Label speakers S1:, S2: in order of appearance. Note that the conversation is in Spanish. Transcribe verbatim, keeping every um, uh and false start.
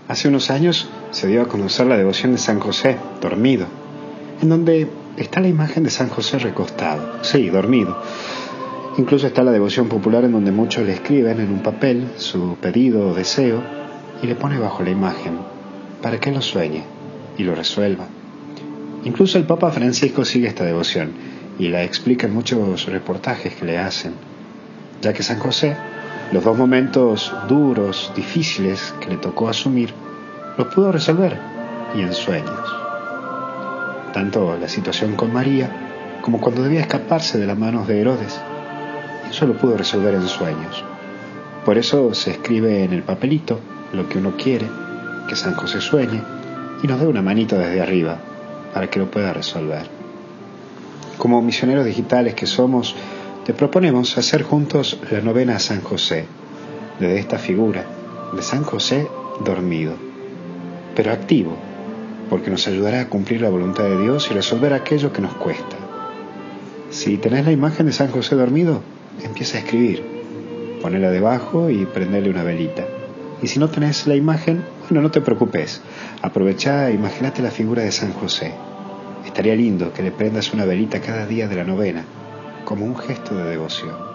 S1: Hace unos años se dio a conocer la devoción de San José, dormido, en donde está la imagen de San José recostado, sí, dormido. Incluso está la devoción popular en donde muchos le escriben en un papel su pedido o deseo y le pone bajo la imagen para que lo sueñe y lo resuelva. Incluso el Papa Francisco sigue esta devoción y la explica en muchos reportajes que le hacen, ya que San José, los dos momentos duros, difíciles que le tocó asumir, los pudo resolver y en sueños. Tanto la situación con María como cuando debía escaparse de las manos de Herodes, eso lo pudo resolver en sueños. Por eso se escribe en el papelito lo que uno quiere, que San José sueñe y nos dé una manito desde arriba para que lo pueda resolver. Como misioneros digitales que somos, te proponemos hacer juntos la novena a San José, desde esta figura de San José dormido, pero activo, porque nos ayudará a cumplir la voluntad de Dios y resolver aquello que nos cuesta. Si tenés la imagen de San José dormido, empieza a escribir, ponela debajo y prendele una velita. Y si no tenés la imagen, bueno, no te preocupes, aprovechá e imagínate la figura de San José. Estaría lindo que le prendas una velita cada día de la novena, como un gesto de devoción.